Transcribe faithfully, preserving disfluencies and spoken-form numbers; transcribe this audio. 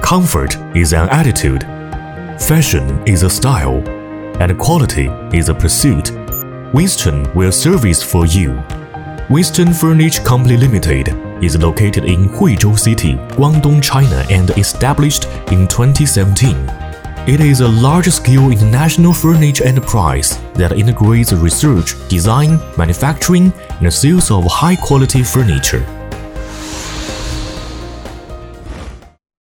Comfort is an attitude, fashion is a style, and quality is a pursuit. Winston will service for you. Winston Furniture Company Limited is located in Huizhou City, Guangdong, China, and established in twenty seventeen. It is a large-scale international furniture enterprise that integrates research, design, manufacturing, and sales of high-quality furniture.